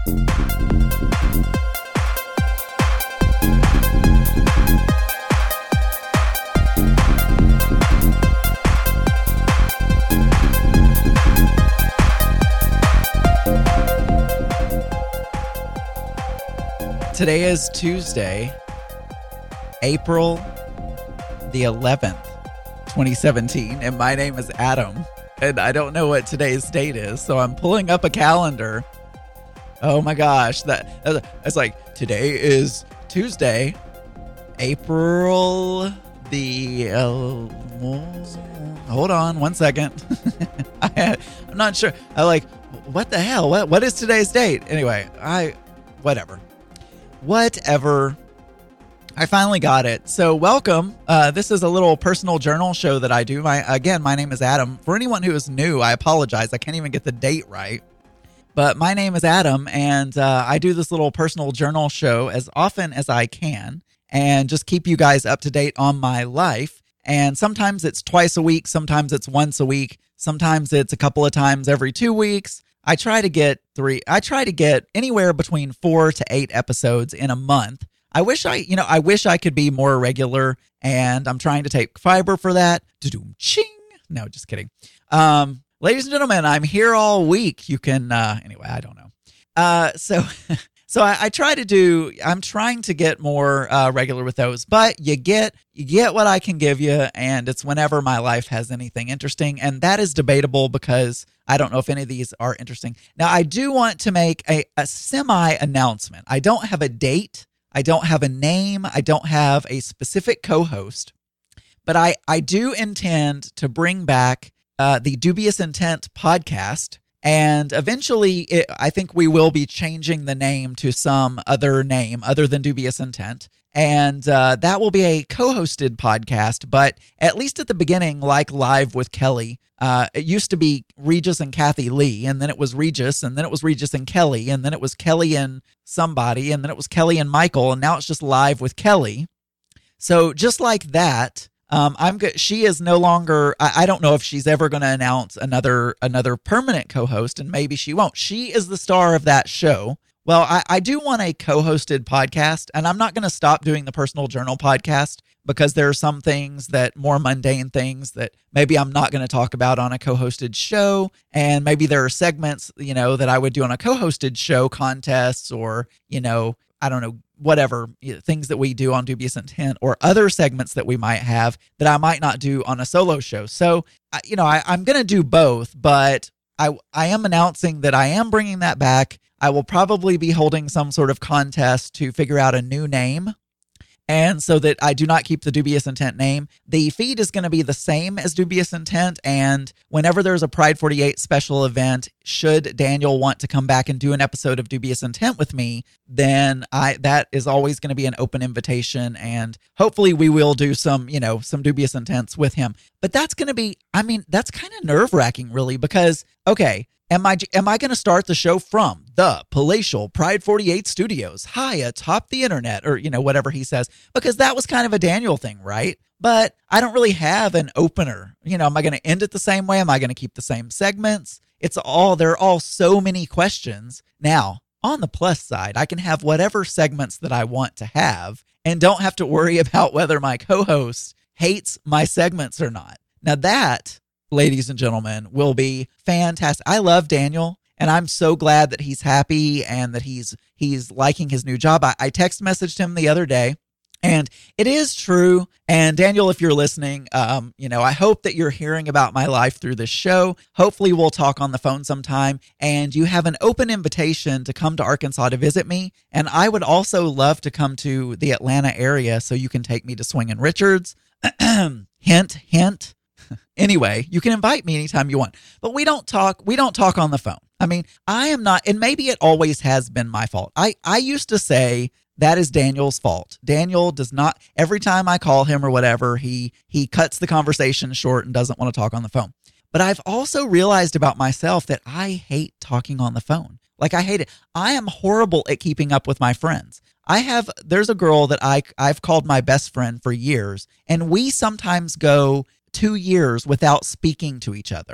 Today is Tuesday, April the 11th, 2017, and my name is Adam, and I don't know what today's date is, so I'm pulling up a calendar. Oh my gosh, it's like, today is Tuesday, April the... hold on one second. I'm not sure. I'm like, what the hell? What is today's date? Anyway, whatever. I finally got it. So welcome. This is a little personal journal show that I do. My name is Adam. For anyone who is new, I apologize. I can't even get the date right. But my name is Adam, and I do this little personal journal show as often as I can and just keep you guys up to date on my life. And sometimes it's twice a week. Sometimes it's once a week. Sometimes it's a couple of times every 2 weeks. I try to get anywhere between 4 to 8 episodes in a month. I wish I could be more regular, and I'm trying to take fiber for that. Ching. No, just kidding. Ladies and gentlemen, I'm here all week. You can, anyway, I don't know. So I'm trying to get more regular with those, but you get what I can give you, and it's whenever my life has anything interesting, and that is debatable because I don't know if any of these are interesting. Now, I do want to make a semi-announcement. I don't have a date. I don't have a name. I don't have a specific co-host, but I do intend to bring back the Dubious Intent podcast. And eventually, I think we will be changing the name to some other name other than Dubious Intent. And that will be a co-hosted podcast, but at least at the beginning, like Live with Kelly, it used to be Regis and Kathy Lee, and then it was Regis, and then it was Regis and Kelly, and then it was Kelly and somebody, and then it was Kelly and Michael, and now it's just Live with Kelly. So just like that, she is no longer, I don't know if she's ever going to announce another permanent co-host, and maybe she won't. She is the star of that show. Well, I do want a co-hosted podcast, and I'm not going to stop doing the Personal Journal podcast because there are some things more mundane things that maybe I'm not going to talk about on a co-hosted show. And maybe there are segments, that I would do on a co-hosted show, contests, or, I don't know, whatever, things that we do on Dubious Intent, or other segments that we might have that I might not do on a solo show. So, I'm going to do both, but I am announcing that I am bringing that back. I will probably be holding some sort of contest to figure out a new name. And so that I do not keep the Dubious Intent name, the feed is going to be the same as Dubious Intent. And whenever there's a Pride 48 special event, should Daniel want to come back and do an episode of Dubious Intent with me, then that is always going to be an open invitation. And hopefully we will do some Dubious Intents with him. But that's going to be, that's kind of nerve-wracking, really, because, okay, Am I going to start the show from the palatial Pride 48 studios, high atop the internet, or, whatever he says, because that was kind of a Daniel thing, right? But I don't really have an opener. Am I going to end it the same way? Am I going to keep the same segments? There are all so many questions. Now, on the plus side, I can have whatever segments that I want to have and don't have to worry about whether my co-host hates my segments or not. Now that, ladies and gentlemen, will be fantastic. I love Daniel, and I'm so glad that he's happy and that he's liking his new job. I text messaged him the other day, and it is true. And Daniel, if you're listening, I hope that you're hearing about my life through this show. Hopefully we'll talk on the phone sometime, and you have an open invitation to come to Arkansas to visit me. And I would also love to come to the Atlanta area so you can take me to Swingin' Richards. Hint, hint. Anyway, you can invite me anytime you want, but we don't talk on the phone. I am not, and maybe it always has been my fault. I used to say that is Daniel's fault. Daniel does not, every time I call him or whatever, he cuts the conversation short and doesn't want to talk on the phone. But I've also realized about myself that I hate talking on the phone. Like, I hate it. I am horrible at keeping up with my friends. There's a girl that I've called my best friend for years, and we sometimes go 2 years without speaking to each other.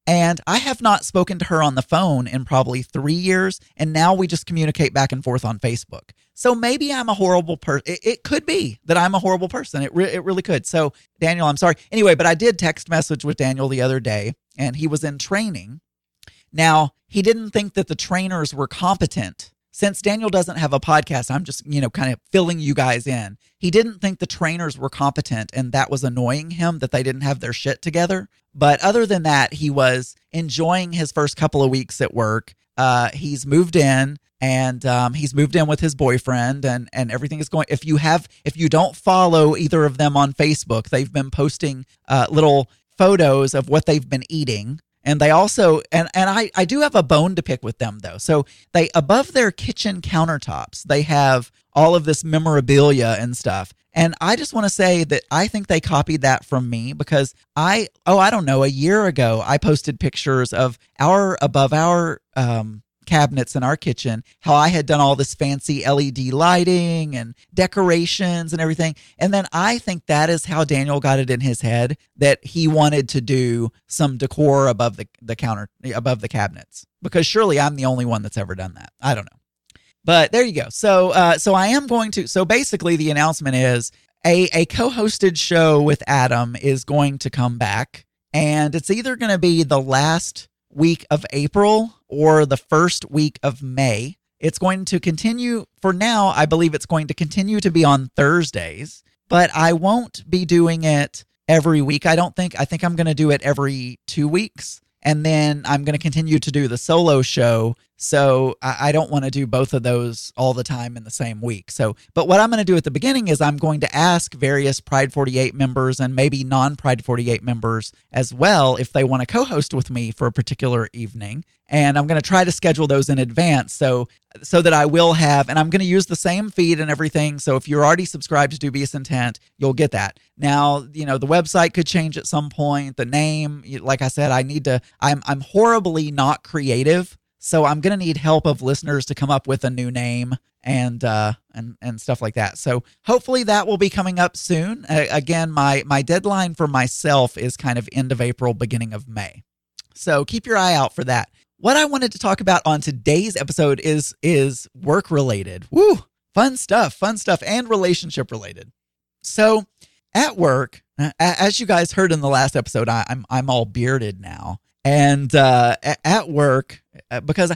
And I have not spoken to her on the phone in probably 3 years. And now we just communicate back and forth on Facebook. So maybe I'm a horrible person. It could be that I'm a horrible person. It really could. So Daniel, I'm sorry. Anyway, but I did text message with Daniel the other day, and he was in training. Now, he didn't think that the trainers were competent. Since Daniel doesn't have a podcast, I'm just, kind of filling you guys in. He didn't think the trainers were competent, and that was annoying him that they didn't have their shit together. But other than that, he was enjoying his first couple of weeks at work. He's moved in, and he's moved in with his boyfriend, and everything is going. If you don't follow either of them on Facebook, they've been posting little photos of what they've been eating. And they also, and I do have a bone to pick with them though. So they, above their kitchen countertops, they have all of this memorabilia and stuff. And I just want to say that I think they copied that from me because I don't know, a year ago, I posted pictures of above our cabinets in our kitchen, how I had done all this fancy LED lighting and decorations and everything. And then I think that is how Daniel got it in his head that he wanted to do some decor above the counter, above the cabinets, because surely I'm the only one that's ever done that. I don't know. But there you go. So I am going to, so basically the announcement is a co-hosted show with Adam is going to come back, and it's either going to be the last week of April or the first week of May. It's going to continue for now. I believe it's going to continue to be on Thursdays, but I won't be doing it every week. I think I'm going to do it every 2 weeks. And then I'm going to continue to do the solo show. So I don't want to do both of those all the time in the same week. So, but what I'm going to do at the beginning is I'm going to ask various Pride 48 members and maybe non-Pride 48 members as well if they want to co-host with me for a particular evening. And I'm going to try to schedule those in advance so that I will have, and I'm going to use the same feed and everything. So if you're already subscribed to Dubious Intent, you'll get that. Now, the website could change at some point. The name, like I said, I'm horribly not creative. So I'm going to need help of listeners to come up with a new name and stuff like that. So hopefully that will be coming up soon. Again, my deadline for myself is kind of end of April, beginning of May. So keep your eye out for that. What I wanted to talk about on today's episode is work related. Woo! Fun stuff, and relationship related. So at work, as you guys heard in the last episode, I'm all bearded now. And at work, because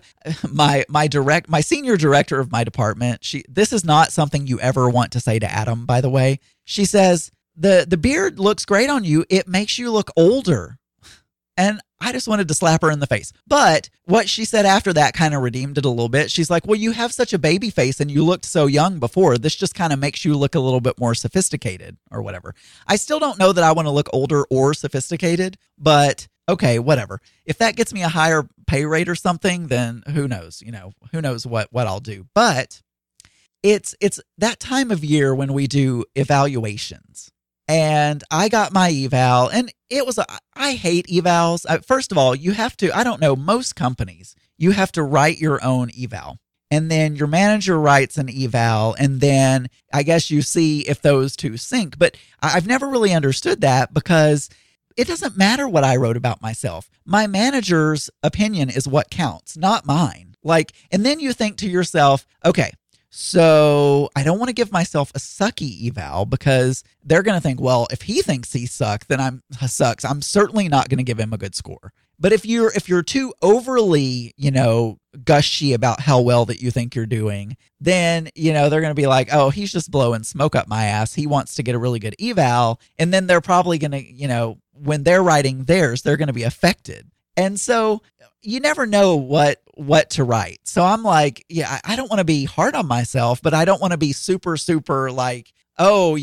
my senior director of my department, this is not something you ever want to say to Adam, by the way. She says, the beard looks great on you. It makes you look older. And I just wanted to slap her in the face. But what she said after that kind of redeemed it a little bit. She's like, well, you have such a baby face and you looked so young before. This just kind of makes you look a little bit more sophisticated or whatever. I still don't know that I want to look older or sophisticated, but okay, whatever. If that gets me a higher pay rate or something, then who knows? Who knows what I'll do. But it's that time of year when we do evaluations. And I got my eval, and I hate evals. First of all, you have to, I don't know, most companies, you have to write your own eval. And then your manager writes an eval, and then I guess you see if those two sync. But I've never really understood that because it doesn't matter what I wrote about myself. My manager's opinion is what counts, not mine. And then you think to yourself, okay, so I don't want to give myself a sucky eval because they're going to think, well, if he thinks he sucks, then I'm certainly not going to give him a good score. But if you're too overly, gushy about how well that you think you're doing, then, they're going to be like, oh, he's just blowing smoke up my ass. He wants to get a really good eval. And then they're probably going to, when they're writing theirs, they're going to be affected. And so you never know what to write. So I'm like, yeah, I don't want to be hard on myself, but I don't want to be super, super like, oh,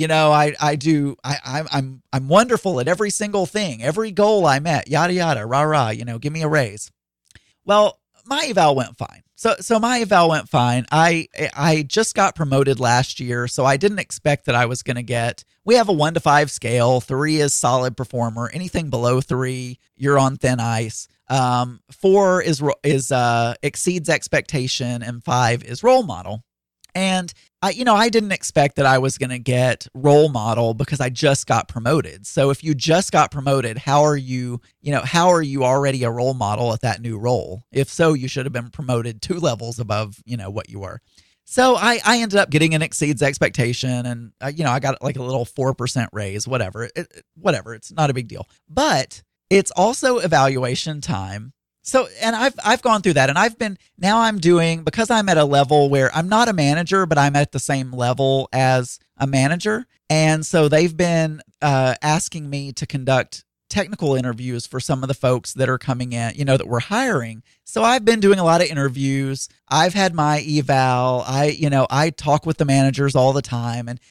I'm wonderful at every single thing, every goal I met, yada, yada, rah, rah, give me a raise. Well, my eval went fine. So my eval went fine. I just got promoted last year, so I didn't expect that I was going to get, we have a 1 to 5 scale. 3 is solid performer. Anything below 3, you're on thin ice. 4 is exceeds expectation, and 5 is role model. And I didn't expect that I was going to get role model because I just got promoted. So if you just got promoted, how are you already a role model at that new role? If so, you should have been promoted 2 levels above, what you were. So I ended up getting an exceeds expectation, and I got like a little 4% raise, whatever. Whatever, it's not a big deal. But it's also evaluation time. So, and I've gone through that, and I'm doing, because I'm at a level where I'm not a manager, but I'm at the same level as a manager. And so they've been asking me to conduct technical interviews for some of the folks that are coming in, that we're hiring. So I've been doing a lot of interviews. I've had my eval. I talk with the managers all the time, and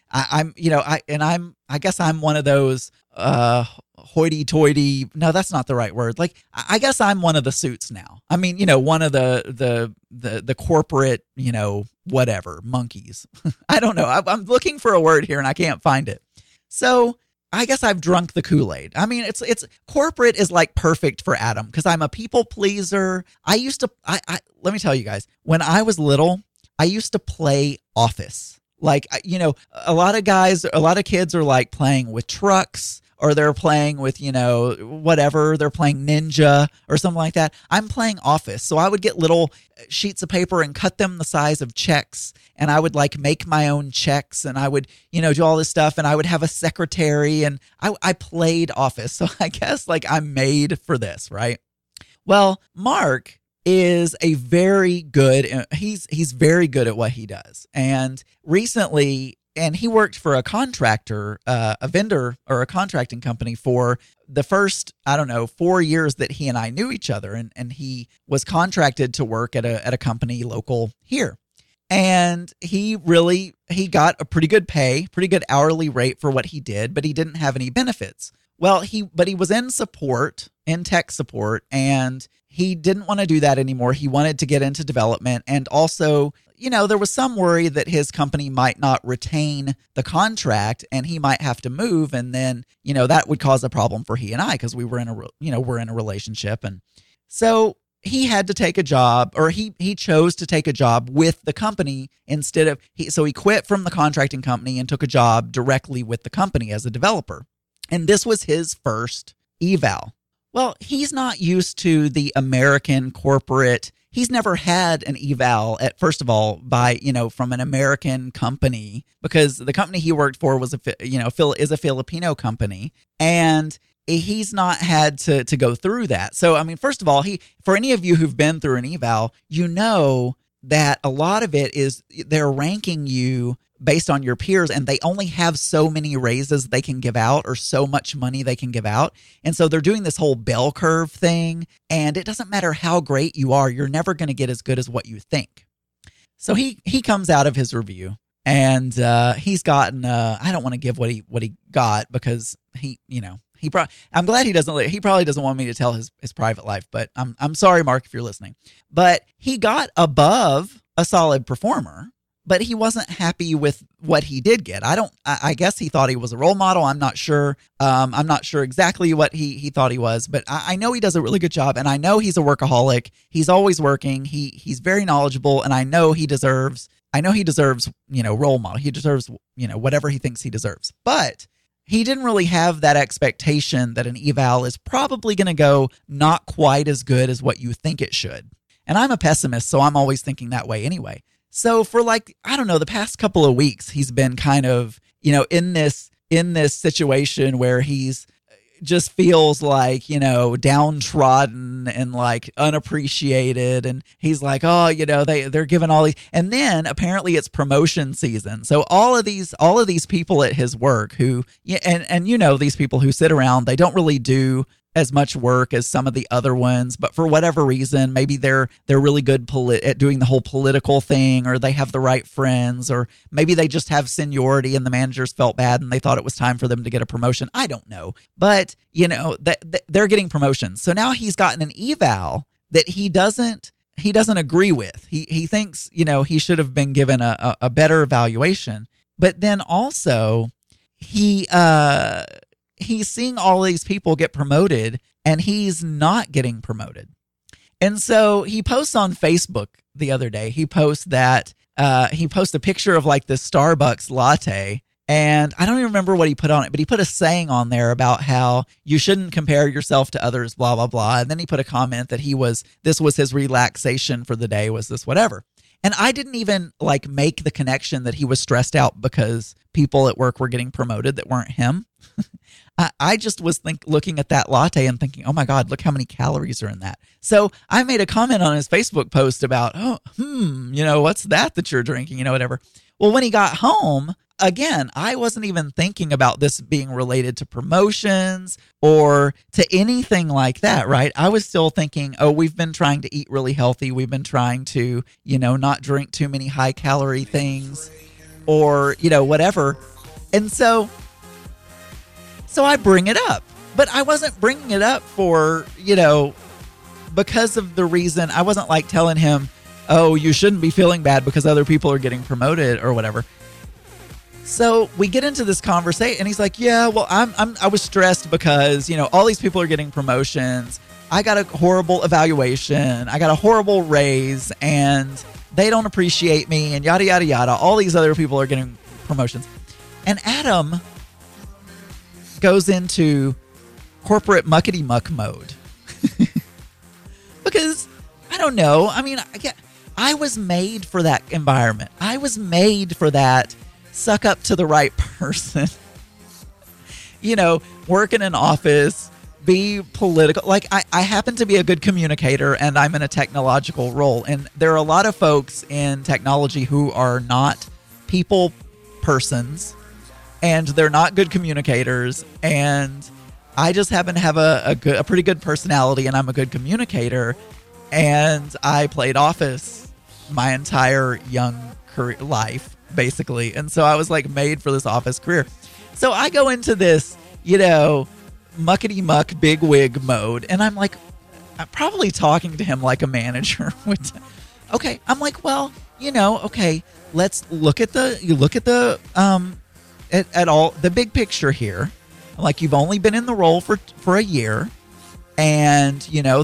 I guess I'm one of those hoity-toity. No, that's not the right word. Like, I guess I'm one of the suits now. I mean, one of the corporate, whatever monkeys. I don't know. I'm looking for a word here and I can't find it. So I guess I've drunk the Kool-Aid. I mean, it's corporate is like perfect for Adam because I'm a people pleaser. I let me tell you guys, when I was little, I used to play Office. Like, a lot of kids are like playing with trucks, or they're playing with, whatever, they're playing Ninja or something like that. I'm playing Office. So I would get little sheets of paper and cut them the size of checks. And I would like make my own checks, and I would, do all this stuff. And I would have a secretary, and I played Office. So I guess like I'm made for this, right? Well, Mark is he's very good at what he does. And recently, and he worked for a contractor, a vendor or a contracting company for the first, 4 years that he and I knew each other. And he was contracted to work at a company local here. And he got a pretty good pay, pretty good hourly rate for what he did, but he didn't have any benefits. Well, he was in tech support, and he didn't want to do that anymore. He wanted to get into development. And also, there was some worry that his company might not retain the contract and he might have to move. And then, that would cause a problem for he and I, because we're in a relationship. And so he had to take a job, or he chose to take a job with the company so he quit from the contracting company and took a job directly with the company as a developer. And this was his first eval. Well, he's not used to the American corporate. He's never had an eval first of all, from an American company, because the company he worked for was is a Filipino company, and he's not had to go through that. So, I mean, first of all, for any of you who've been through an eval, that a lot of it is they're ranking you based on your peers, and they only have so many raises they can give out, or so much money they can give out. And so they're doing this whole bell curve thing, and it doesn't matter how great you are, you're never going to get as good as what you think. So he comes out of his review, and he's gotten I don't want to give what he got, because I'm glad he probably doesn't want me to tell his private life, but I'm sorry, Mark, if you're listening. But he got above a solid performer, but he wasn't happy with what he did get. I guess he thought he was a role model. I'm not sure. I'm not sure exactly what he thought he was, but I know he does a really good job, and I know he's a workaholic. He's always working. He's very knowledgeable, and I know he deserves, role model. He deserves, whatever he thinks he deserves. But he didn't really have that expectation that an eval is probably going to go not quite as good as what you think it should. And I'm a pessimist, so I'm always thinking that way anyway. So for the past couple of weeks, he's been kind of, in this situation where he's just feels like, downtrodden and like unappreciated. And he's like, oh, they're giving all these. And then apparently it's promotion season. So all of these people at his work who, and these people who sit around, they don't really do as much work as some of the other ones, but for whatever reason, maybe they're really good at doing the whole political thing, or they have the right friends, or maybe they just have seniority and the managers felt bad and they thought it was time for them to get a promotion. I don't know, but they're getting promotions. So now he's gotten an eval that he doesn't agree with. He thinks, he should have been given a better evaluation, but then also he's seeing all these people get promoted and he's not getting promoted. And so he posts on Facebook the other day, he posts that he posted a picture of like this Starbucks latte. And I don't even remember what he put on it, but he put a saying on there about how you shouldn't compare yourself to others, blah, blah, blah. And then he put a comment that this was his relaxation for the day, was this whatever. And I didn't even like make the connection that he was stressed out because people at work were getting promoted that weren't him. I just was looking at that latte and thinking, oh my God, look how many calories are in that. So I made a comment on his Facebook post about, what's that you're drinking, whatever. Well, when he got home, again, I wasn't even thinking about this being related to promotions or to anything like that, right? I was still thinking, oh, we've been trying to eat really healthy. We've been trying to, not drink too many high calorie things or, whatever. And so I bring it up, but I wasn't bringing it up for, because of the reason. I wasn't like telling him, oh, you shouldn't be feeling bad because other people are getting promoted or whatever. So we get into this conversation and he's like, yeah, well, I was stressed because, all these people are getting promotions. I got a horrible evaluation. I got a horrible raise and they don't appreciate me and yada, yada, yada. All these other people are getting promotions. And Adam goes into corporate muckety muck mode because I don't know. I mean, I was made for that environment. I was made for that. Suck up to the right person, work in an office, be political. Like I happen to be a good communicator and I'm in a technological role. And there are a lot of folks in technology who are not people persons and they're not good communicators. And I just happen to have a pretty good personality and I'm a good communicator. And I played Office my entire young career life, basically. And so I was like made for this Office career. So I go into this, muckety muck big wig mode. And I'm like, I'm probably talking to him like a manager. Okay. I'm like, well, okay, let's look at the at all the big picture here. Like you've only been in the role for a year. And,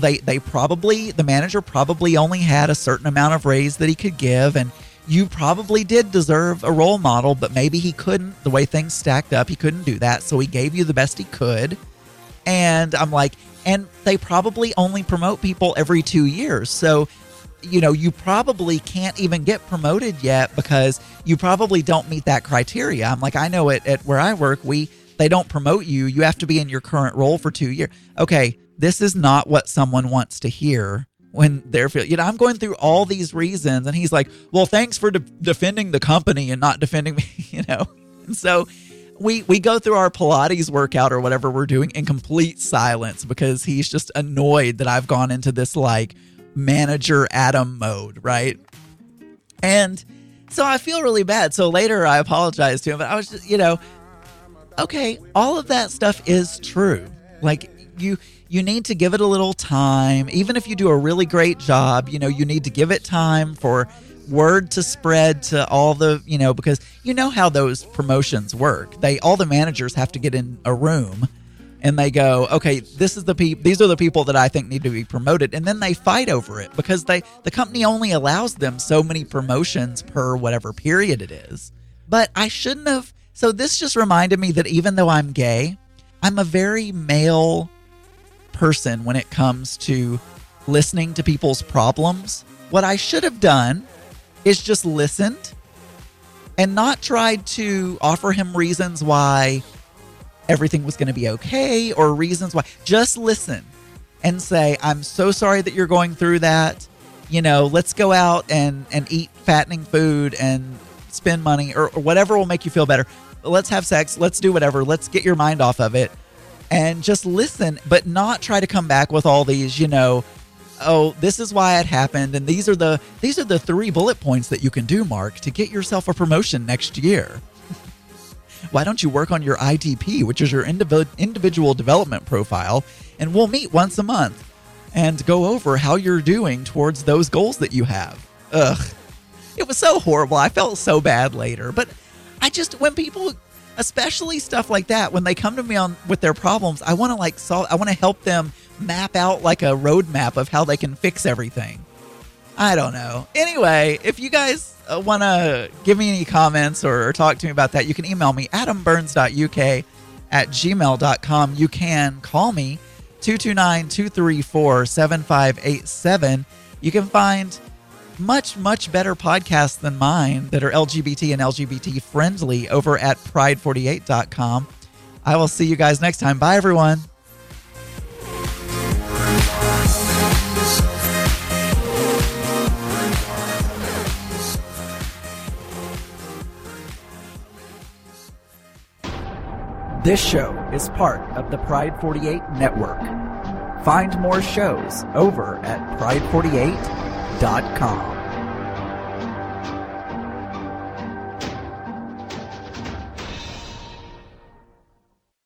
the manager probably only had a certain amount of raise that he could give. And you probably did deserve a role model, but maybe he couldn't. The way things stacked up, he couldn't do that. So he gave you the best he could. And I'm like, and they probably only promote people every 2 years. So, you probably can't even get promoted yet because you probably don't meet that criteria. I'm like, I know at where I work, they don't promote you. You have to be in your current role for 2 years. Okay, this is not what someone wants to hear. When they're, I'm going through all these reasons and he's like, well, thanks for defending the company and not defending me, And so we go through our Pilates workout or whatever we're doing in complete silence because he's just annoyed that I've gone into this like manager Adam mode, right? And so I feel really bad. So later I apologized to him, but I was just, okay, all of that stuff is true. Like you need to give it a little time. Even if you do a really great job, you need to give it time for word to spread to all the, because how those promotions work. All the managers have to get in a room and they go, okay, these are the people that I think need to be promoted. And then they fight over it because the company only allows them so many promotions per whatever period it is. But I shouldn't have. So this just reminded me that even though I'm gay, I'm a very male person when it comes to listening to people's problems. What I should have done is just listened and not tried to offer him reasons why everything was going to be okay or reasons why. Just listen and say, I'm so sorry that you're going through that. Let's go out and eat fattening food and spend money or whatever will make you feel better. Let's have sex. Let's do whatever. Let's get your mind off of it. And just listen, but not try to come back with all these, oh, this is why it happened. And these are the 3 bullet points that you can do, Mark, to get yourself a promotion next year. Why don't you work on your IDP, which is your individual development profile, and we'll meet once a month and go over how you're doing towards those goals that you have. Ugh. It was so horrible. I felt so bad later. But when people, especially stuff like that, when they come to me with their problems, I want to I want to help them map out like a roadmap of how they can fix everything. I don't know. Anyway, if you guys want to give me any comments or talk to me about that, you can email me, adamburns.uk@gmail.com. You can call me, 229-234-7587. You can find much, much better podcasts than mine that are LGBT and LGBT friendly over at pride48.com. I will see you guys next time. Bye, everyone. This show is part of the Pride 48 network. Find more shows over at pride48.com.